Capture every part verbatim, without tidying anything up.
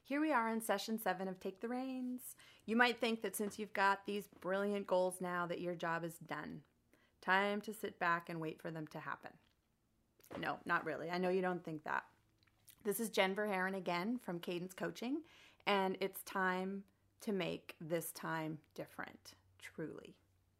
Here we are in session seven of Take the Reins. You might think that since you've got these brilliant goals now that your job is done. Time to sit back and wait for them to happen. No, not really. I know you don't think that. This is Jen Verheeren again from Cadence Coaching, and it's time to make this time different, truly.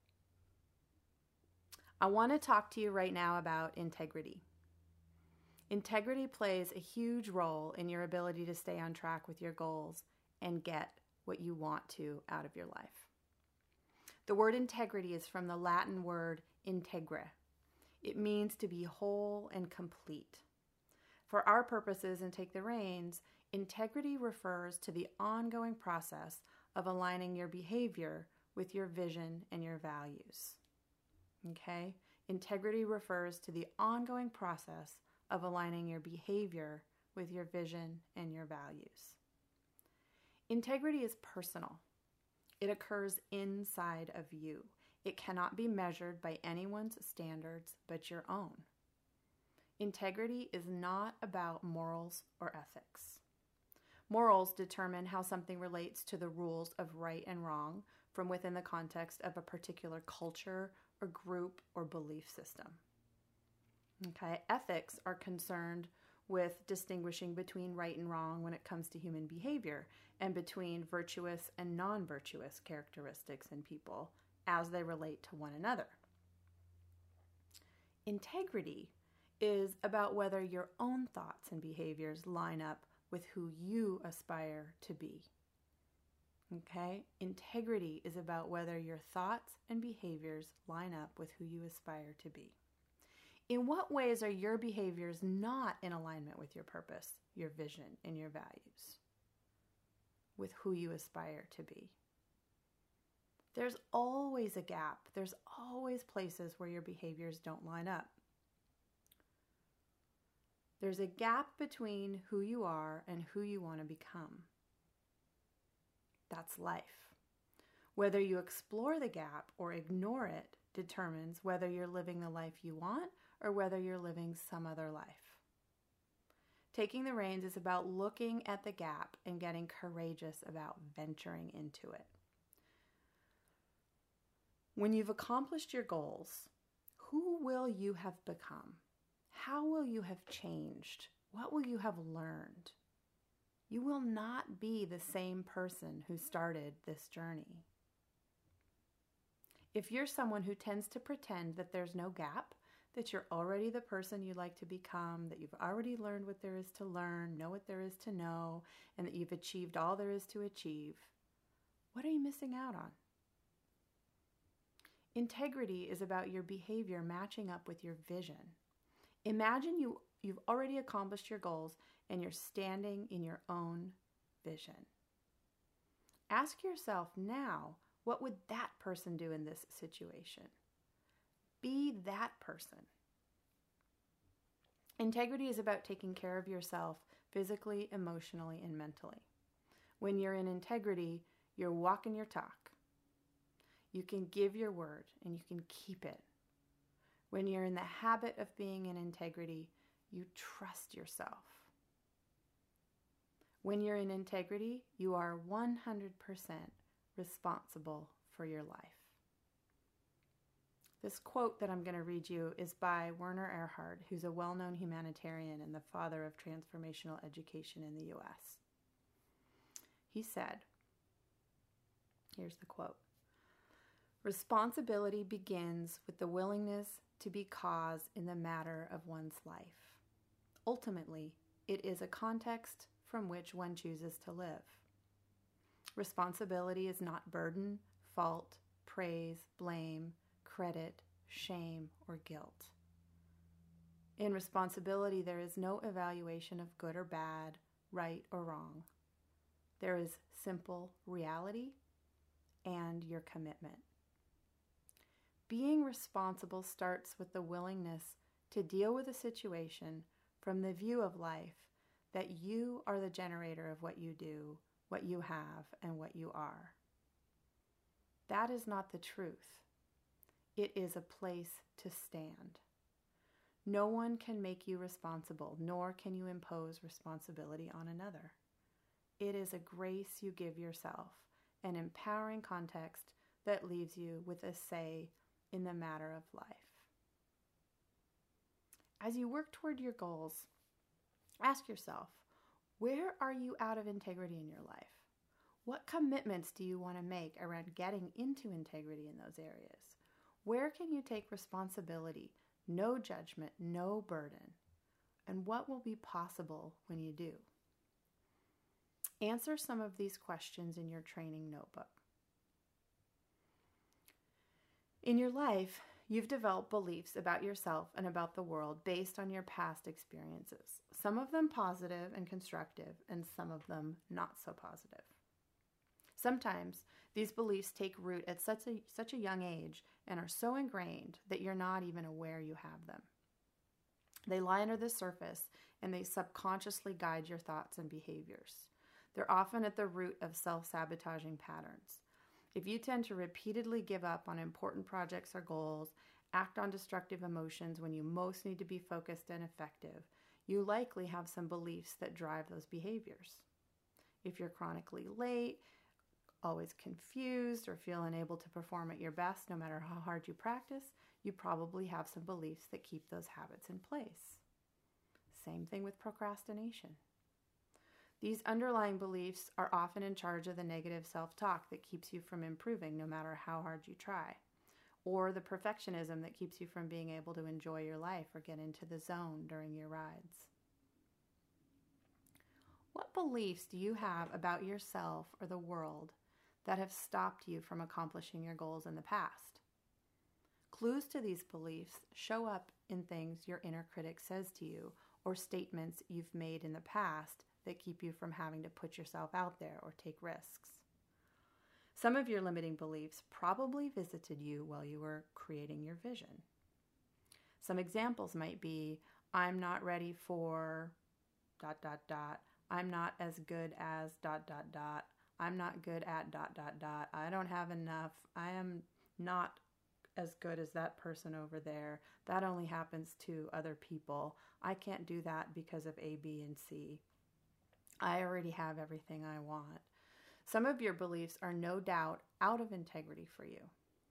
I want to talk to you right now about integrity. Integrity plays a huge role in your ability to stay on track with your goals and get what you want to out of your life. The word integrity is from the Latin word integre. It means to be whole and complete. For our purposes in Take the Reins, integrity refers to the ongoing process of aligning your behavior with your vision and your values. Okay? Integrity refers to the ongoing process of aligning your behavior with your vision and your values. Integrity is personal. It occurs inside of you. It cannot be measured by anyone's standards but your own. Integrity is not about morals or ethics. Morals determine how something relates to the rules of right and wrong from within the context of a particular culture or group or belief system. Okay, ethics are concerned with distinguishing between right and wrong when it comes to human behavior and between virtuous and non-virtuous characteristics in people as they relate to one another. Integrity is about whether your own thoughts and behaviors line up with who you aspire to be. Okay? Integrity is about whether your thoughts and behaviors line up with who you aspire to be. In what ways are your behaviors not in alignment with your purpose, your vision, and your values? With who you aspire to be? There's always a gap. There's always places where your behaviors don't line up. There's a gap between who you are and who you want to become. That's life. Whether you explore the gap or ignore it determines whether you're living the life you want or whether you're living some other life. Taking the reins is about looking at the gap and getting courageous about venturing into it. When you've accomplished your goals, who will you have become? How will you have changed? What will you have learned? You will not be the same person who started this journey. If you're someone who tends to pretend that there's no gap, that you're already the person you'd like to become, that you've already learned what there is to learn, know what there is to know, and that you've achieved all there is to achieve, what are you missing out on? Integrity is about your behavior matching up with your vision. Imagine you, you've already accomplished your goals and you're standing in your own vision. Ask yourself now, what would that person do in this situation? Be that person. Integrity is about taking care of yourself physically, emotionally, and mentally. When you're in integrity, you're walking your talk. You can give your word and you can keep it. When you're in the habit of being in integrity, you trust yourself. When you're in integrity, you are one hundred percent responsible for your life. This quote that I'm going to read you is by Werner Erhard, who's a well-known humanitarian and the father of transformational education in the U S. He said, here's the quote, "Responsibility begins with the willingness to be cause in the matter of one's life. Ultimately, it is a context from which one chooses to live. Responsibility is not burden, fault, praise, blame, credit, shame, or guilt. In responsibility, there is no evaluation of good or bad, right or wrong. There is simple reality and your commitment. Being responsible starts with the willingness to deal with a situation from the view of life that you are the generator of what you do, what you have, and what you are. That is not the truth. It is a place to stand. No one can make you responsible, nor can you impose responsibility on another. it is a grace you give yourself, an empowering context that leaves you with a say in the matter of life. As you work toward your goals, ask yourself, where are you out of integrity in your life? What commitments do you want to make around getting into integrity in those areas? Where can you take responsibility, no judgment, no burden? And what will be possible when you do? Answer some of these questions in your training notebook. In your life, you've developed beliefs about yourself and about the world based on your past experiences, some of them positive and constructive, and some of them not so positive. Sometimes these beliefs take root at such a, such a young age and are so ingrained that you're not even aware you have them. They lie under the surface and they subconsciously guide your thoughts and behaviors. They're often at the root of self-sabotaging patterns. If you tend to repeatedly give up on important projects or goals, act on destructive emotions when you most need to be focused and effective, you likely have some beliefs that drive those behaviors. If you're chronically late, always confused, or feel unable to perform at your best no matter how hard you practice, you probably have some beliefs that keep those habits in place. Same thing with procrastination. These underlying beliefs are often in charge of the negative self-talk that keeps you from improving no matter how hard you try, or the perfectionism that keeps you from being able to enjoy your life or get into the zone during your rides. What beliefs do you have about yourself or the world that have stopped you from accomplishing your goals in the past? Clues to these beliefs show up in things your inner critic says to you or statements you've made in the past that keep you from having to put yourself out there or take risks. Some of your limiting beliefs probably visited you while you were creating your vision. Some examples might be, I'm not ready for dot, dot, dot. I'm not as good as dot, dot, dot. I'm not good at dot, dot, dot. I don't have enough. I am not as good as that person over there. That only happens to other people. I can't do that because of A, B, and C. I already have everything I want. Some of your beliefs are no doubt out of integrity for you.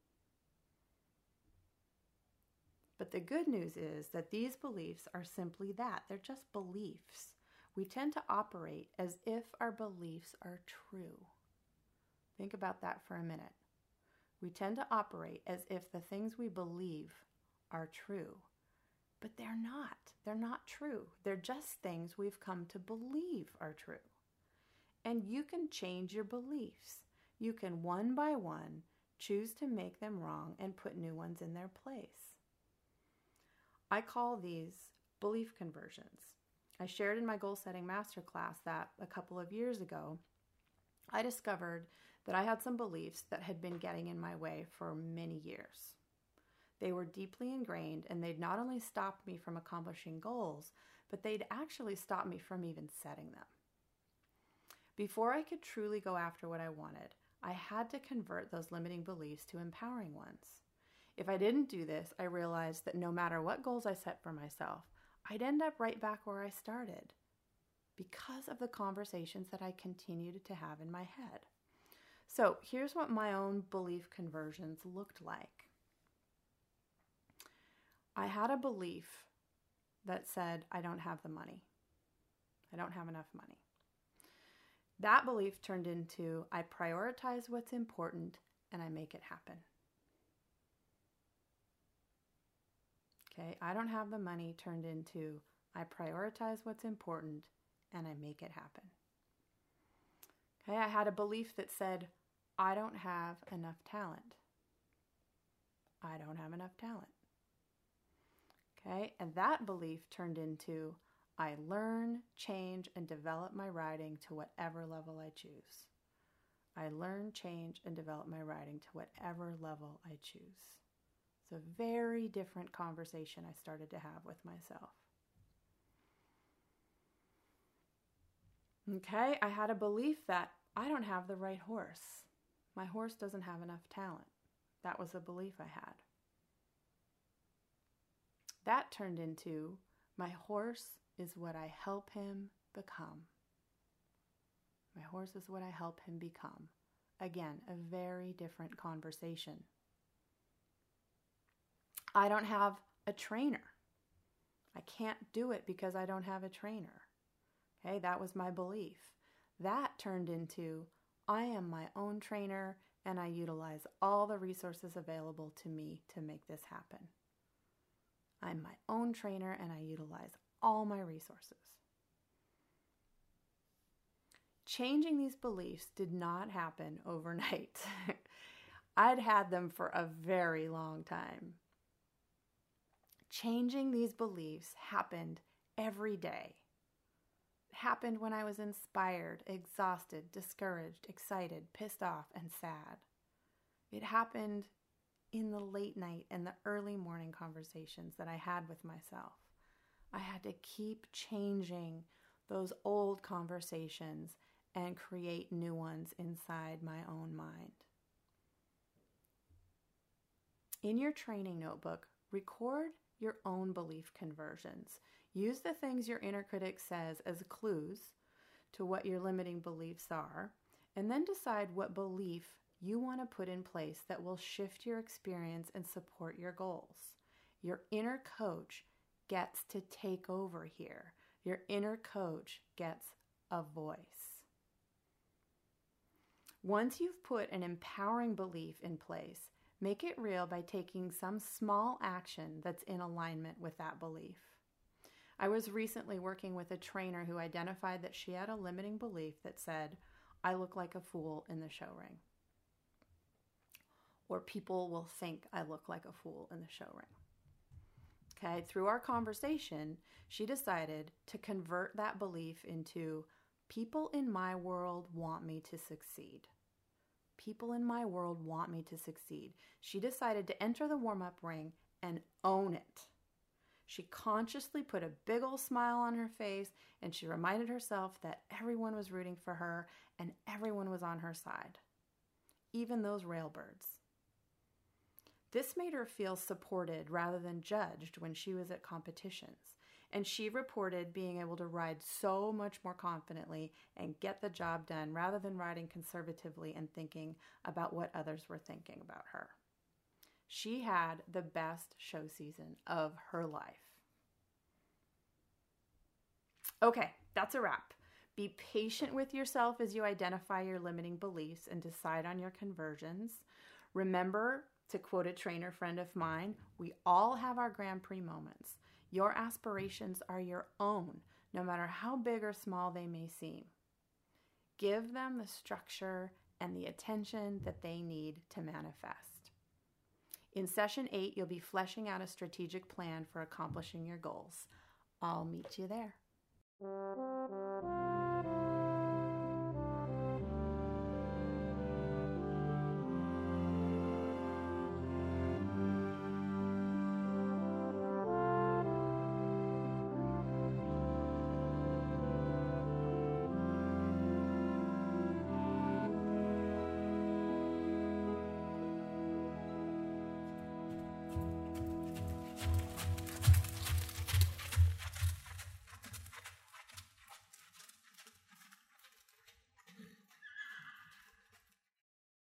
But the good news is that these beliefs are simply that. They're just beliefs. We tend to operate as if our beliefs are true. Think about that for a minute. We tend to operate as if the things we believe are true, but they're not. They're not true. They're just things we've come to believe are true. And you can change your beliefs. You can one by one choose to make them wrong and put new ones in their place. I call these belief conversions. I shared in my goal setting masterclass that a couple of years ago, I discovered that I had some beliefs that had been getting in my way for many years. They were deeply ingrained, and they'd not only stopped me from accomplishing goals, but they'd actually stopped me from even setting them. Before I could truly go after what I wanted, I had to convert those limiting beliefs to empowering ones. If I didn't do this, I realized that no matter what goals I set for myself, I'd end up right back where I started because of the conversations that I continued to have in my head. So here's what my own belief conversions looked like. I had a belief that said, I don't have the money. I don't have enough money. That belief turned into, I prioritize what's important and I make it happen. Okay, I don't have the money turned into, I prioritize what's important and I make it happen. Okay, I had a belief that said, I don't have enough talent. I don't have enough talent. Okay, and that belief turned into, I learn, change, and develop my writing to whatever level I choose. I learn, change, and develop my writing to whatever level I choose. It's a very different conversation I started to have with myself. Okay, I had a belief that I don't have the right horse. My horse doesn't have enough talent. That was a belief I had. That turned into, my horse is what I help him become. My horse is what I help him become. Again, a very different conversation. I don't have a trainer. I can't do it because I don't have a trainer. Okay, that was my belief. That turned into, I am my own trainer and I utilize all the resources available to me to make this happen. I'm my own trainer and I utilize all my resources. Changing these beliefs did not happen overnight. I'd had them for a very long time. Changing these beliefs happened every day. It happened when I was inspired, exhausted, discouraged, excited, pissed off, and sad. It happened in the late night and the early morning conversations that I had with myself. I had to keep changing those old conversations and create new ones inside my own mind. In your training notebook, record your own belief conversions. Use the things your inner critic says as clues to what your limiting beliefs are, and then decide what belief you want to put in place that will shift your experience and support your goals. Your inner coach gets to take over here. Your inner coach gets a voice. Once you've put an empowering belief in place, make it real by taking some small action that's in alignment with that belief. I was recently working with a trainer who identified that she had a limiting belief that said, I look like a fool in the show ring. Or people will think I look like a fool in the show ring. Okay, through our conversation, she decided to convert that belief into, people in my world want me to succeed. People in my world want me to succeed. She decided to enter the warm-up ring and own it. She consciously put a big old smile on her face and she reminded herself that everyone was rooting for her and everyone was on her side, even those railbirds. This made her feel supported rather than judged when she was at competitions, and she reported being able to ride so much more confidently and get the job done rather than riding conservatively and thinking about what others were thinking about her. She had the best show season of her life. Okay, that's a wrap. Be patient with yourself as you identify your limiting beliefs and decide on your conversions. Remember, to quote a trainer friend of mine, we all have our Grand Prix moments. Your aspirations are your own, no matter how big or small they may seem. Give them the structure and the attention that they need to manifest. In session eight, you'll be fleshing out a strategic plan for accomplishing your goals. I'll meet you there.